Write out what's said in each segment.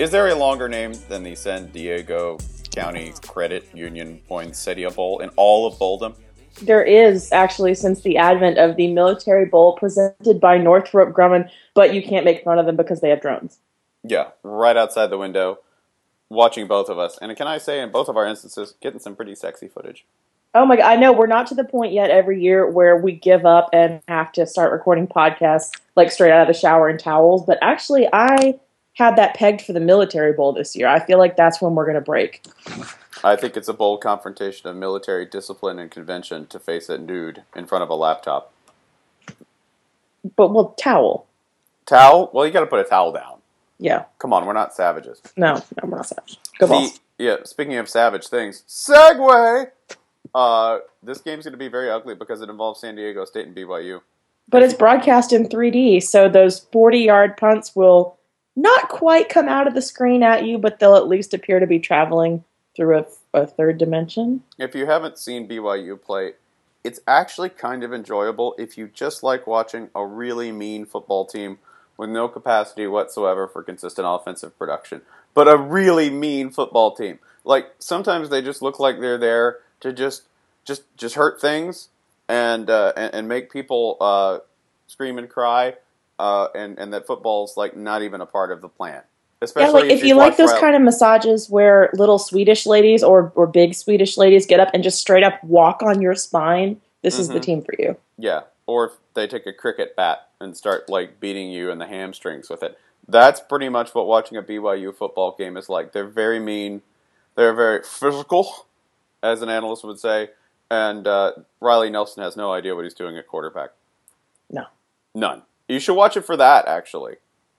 Is there a longer name than the San Diego County Credit Union Poinsettia Bowl in all of Bowldom? There is, actually, since the advent of the Military Bowl presented by Northrop Grumman, but you can't make fun of them because they have drones. Yeah, right outside the window, watching both of us. And can I say, in both of our instances, getting some pretty sexy footage. Oh my God, I know, we're not to the point yet every year where we give up and have to start recording podcasts like straight out of the shower in towels, but actually I had that pegged for the Military Bowl this year. I feel like that's when we're going to break. I think it's a bold confrontation of military discipline and convention to face it nude in front of a laptop. But, well, towel. Towel? Well, you got to put a towel down. Yeah. Come on, we're not savages. No, we're not savage. Go Balls. Yeah, speaking of savage things, segue! This game's going to be very ugly because it involves San Diego State and BYU. But it's broadcast in 3D, so those 40-yard punts will not quite come out of the screen at you, but they'll at least appear to be traveling through a third dimension. If you haven't seen BYU play, it's actually kind of enjoyable if you just like watching a really mean football team with no capacity whatsoever for consistent offensive production. But a really mean football team. Like, sometimes they just look like they're there to just hurt things and make people scream and cry, and that football's like not even a part of the plan. Especially like if you like those kind of massages where little Swedish ladies or big Swedish ladies get up and just straight up walk on your spine, this is the team for you. Yeah, or if they take a cricket bat and start like beating you in the hamstrings with it. That's pretty much what watching a BYU football game is like. They're very mean. They're very physical, as an analyst would say. And Riley Nelson has no idea what he's doing at quarterback. No. None. You should watch it for that, actually.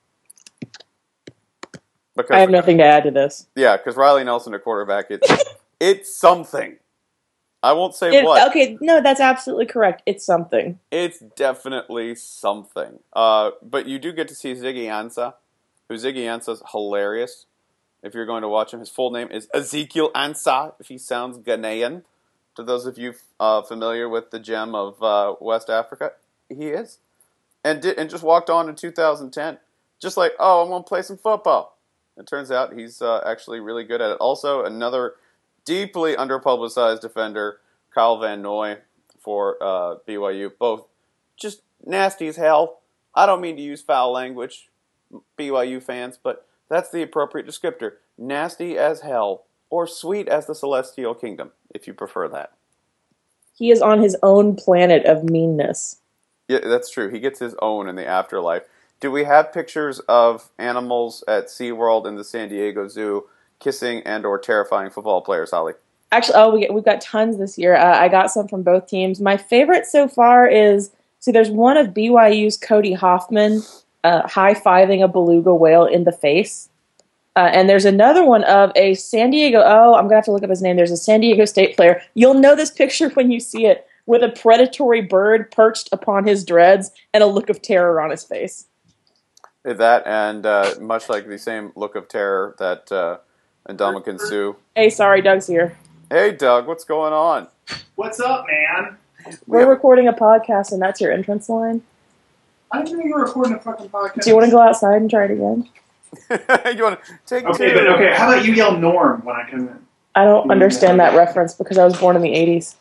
Because, I have nothing to add to this. Yeah, because Riley Nelson at quarterback, it's something. I won't say what. Okay, no, that's absolutely correct. It's something. It's definitely something. But you do get to see Ziggy Ansah, who Ziggy Ansah's hilarious. If you're going to watch him, his full name is Ezekiel Ansah, if he sounds Ghanaian. To those of you familiar with the gem of West Africa, he is. And just walked on in 2010. Just like, oh, I'm going to play some football. It turns out he's actually really good at it. Also, another deeply underpublicized defender, Kyle Van Noy for BYU. Both just nasty as hell. I don't mean to use foul language, BYU fans, but that's the appropriate descriptor. Nasty as hell, or sweet as the Celestial Kingdom, if you prefer that. He is on his own planet of meanness. Yeah, that's true. He gets his own in the afterlife. Do we have pictures of animals at SeaWorld and the San Diego Zoo kissing and or terrifying football players, Holly? Actually, we've got tons this year. I got some from both teams. My favorite so far is, there's one of BYU's Cody Hoffman high-fiving a beluga whale in the face. And there's another one of a San Diego, I'm going to have to look up his name. There's a San Diego State player. You'll know this picture when you see it, with a predatory bird perched upon his dreads and a look of terror on his face. That, and much like the same look of terror that Ndamukong Suh. Hey, sorry, Doug's here. Hey, Doug, what's going on? What's up, man? We're recording a podcast, and that's your entrance line? I didn't know you were recording a fucking podcast. Do you want to go outside and try it again? You want to take two? Okay, how about you yell Norm when I come in? I don't understand that reference because I was born in the 80s.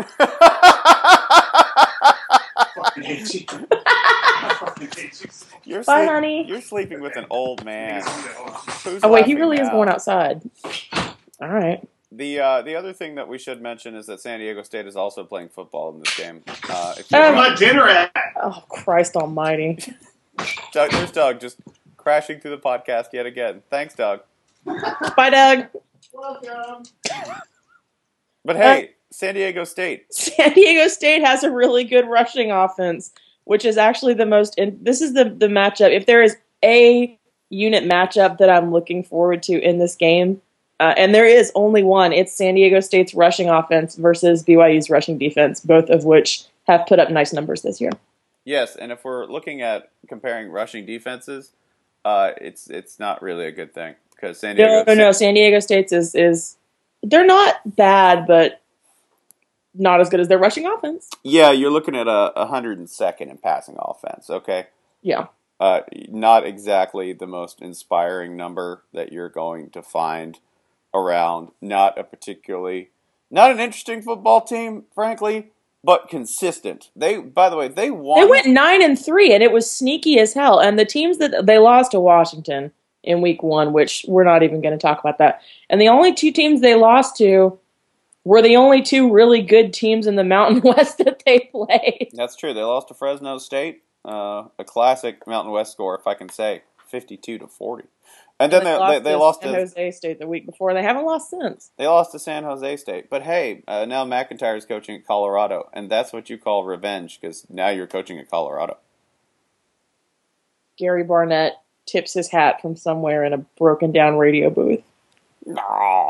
I fucking hate you. Bye, honey. You're sleeping with an old man. Oh, wait, he really is going outside. All right. The other thing that we should mention is that San Diego State is also playing football in this game. Where's my dinner at? Oh, Christ almighty. There's Doug just crashing through the podcast yet again. Thanks, Doug. Bye, Doug. Welcome. But hey, San Diego State. San Diego State has a really good rushing offense, which is actually the most... this is the matchup. If there is a unit matchup that I'm looking forward to in this game, and there is only one, it's San Diego State's rushing offense versus BYU's rushing defense, both of which have put up nice numbers this year. Yes, and if we're looking at comparing rushing defenses, it's not really a good thing. Because San Diego San Diego State's is they're not bad, but not as good as their rushing offense. Yeah, you're looking at 102nd in passing offense, okay? Yeah. Not exactly the most inspiring number that you're going to find around. Not an interesting football team, frankly, but consistent. By the way, they won. They went 9-3, and it was sneaky as hell. And the teams that they lost to Washington in week 1, which we're not even going to talk about that. And the only 2 teams they lost to were the only 2 really good teams in the Mountain West that they played. That's true. They lost to Fresno State, a classic Mountain West score, if I can say, 52-40. And then they lost to San Jose State the week before. They haven't lost since. They lost to San Jose State. But hey, now McIntyre is coaching at Colorado, and that's what you call revenge, because now you're coaching at Colorado. Gary Barnett tips his hat from somewhere in a broken down radio booth. No.